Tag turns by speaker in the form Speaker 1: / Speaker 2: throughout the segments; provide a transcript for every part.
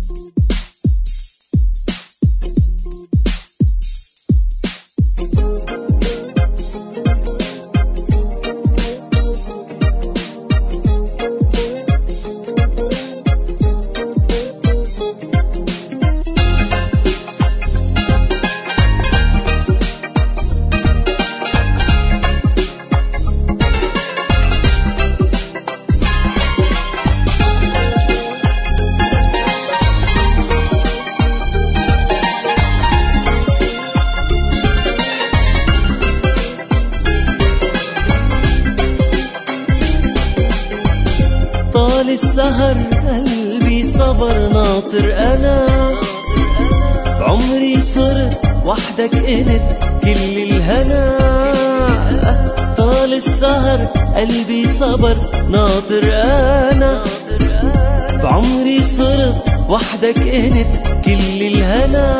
Speaker 1: طال السهر قلبي صبر ناطر أنا، بعمري صرت وحدك انت كل الهنا. طال السهر قلبي صبر ناطر أنا، بعمري صرت وحدك انت كل الهنا.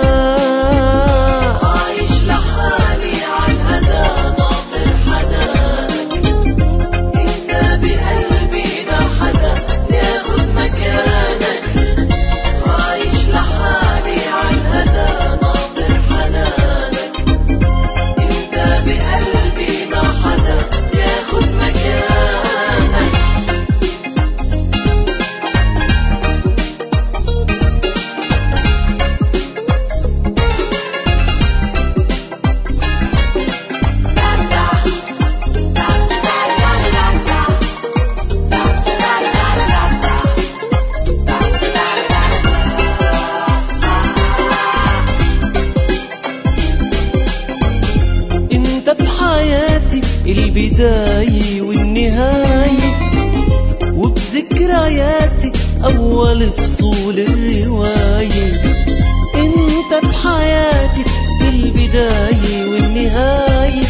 Speaker 2: عايش لحالي عالهنا ناطر حنانك، انت بقلبي ما حدا ياخد مكانك. عايش لحالي عالهنا ناطر حنانك، انت بقلبي ما حدا ياخد مكانك.
Speaker 1: البداية والنهاية، وبذكرياتي أول فصول الرواية. انت بحياتي البداية والنهاية،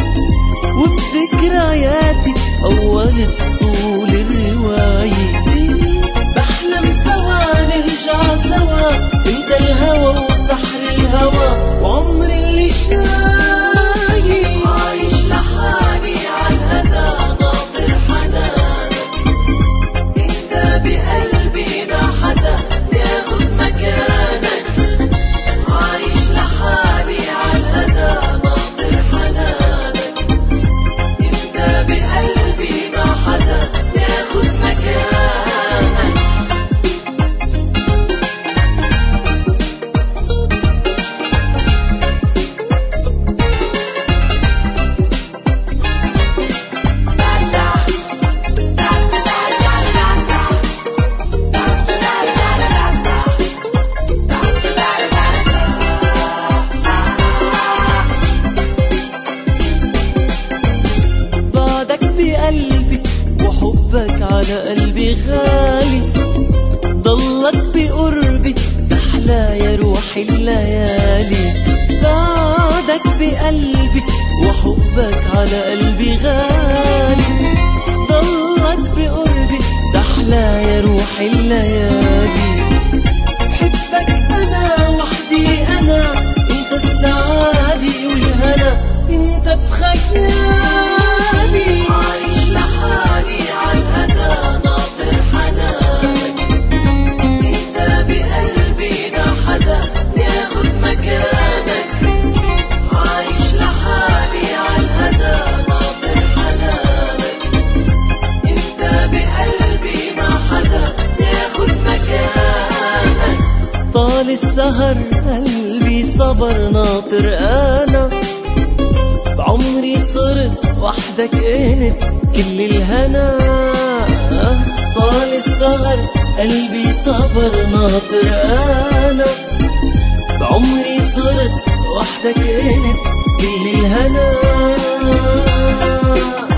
Speaker 1: وبذكرياتي أول فصول الرواية. بحلم سوا نرجع سوا، انت الهوى وسحر الهوى وعمر اللي شايف.
Speaker 2: عايش لحالي عالهنا ناطر حنانك، انت بقلبي ما حدا ياخد مكانك. عايش لحالي عالهنا ناطر حنانك، انت بقلبي ما حدا ياخد مكانك.
Speaker 1: بقلبي وحبك على قلبي غالي، ضلك بقربي تحلى يا روح الليالي. بعدك بقلبي وحبك على قلبي غالي، ضلك بقربي تحلى يا روح الليالي. بحبك أنا وحدي أنا، انت السعادة والهنا، انت بخيالي.
Speaker 2: عايش لحالي عالهنا ناطر حنانك، انت بقلبي ما حدا ياخد مكانك. عايش لحالي عالهنا ناطر حنانك، انت بقلبي ما حدا ياخد مكانك.
Speaker 1: طال السهر قلبي صبر ناطر أنا، بعمري صرت وحدك انت كل الهنا. طال السهر قلبي صبر ناطر أنا، بعمري صرت وحدك انت كل الهنا.